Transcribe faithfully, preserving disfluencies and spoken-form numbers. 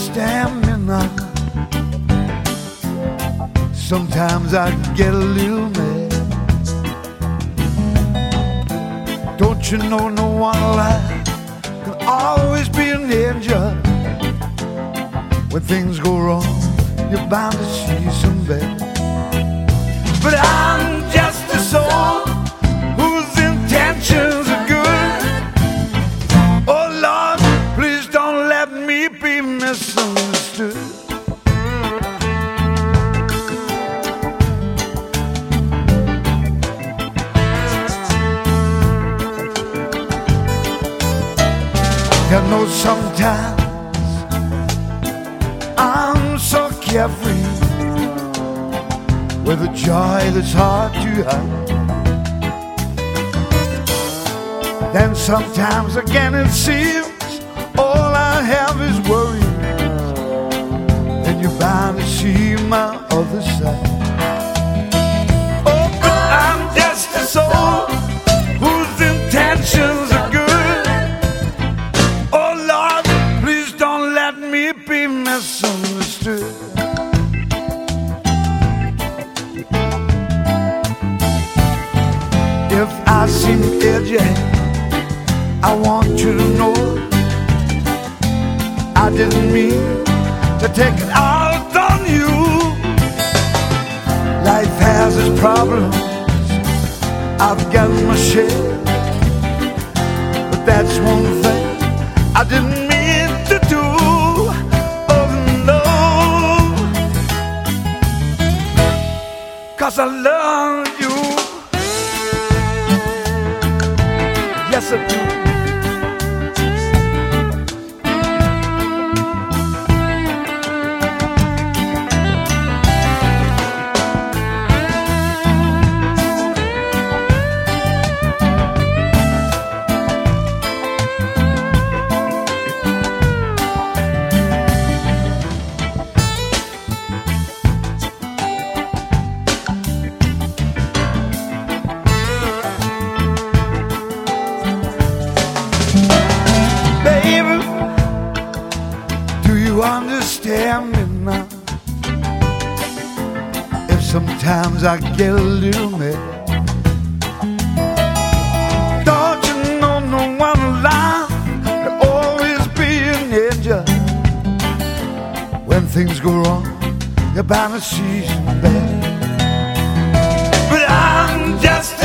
understand me now. Sometimes I get a little mad. Don't you know no one alive can always be an angel? When things go wrong, you're bound to see some bad. But I'm just a soul whose intentions are good. Oh Lord, please don't let me be misunderstood. You know sometimes I'm so carefree with a joy that's hard to hide. Then sometimes again it seems all I have is worries, and you're bound to see my other side. Oh, but I'm just a soul whose intentions are good. Oh Lord, please don't let me be misunderstood. If I seem edgy, I want you to know I didn't mean to take it out on you. Life has its problems, I've got my share, but that's one thing I didn't mean to do. Oh no, 'cause I love you. Yes, I do. You understand me now? If sometimes I get a little mad, don't you know no one alive can always be an angel? When things go wrong, you're bound to see some bad. But I'm just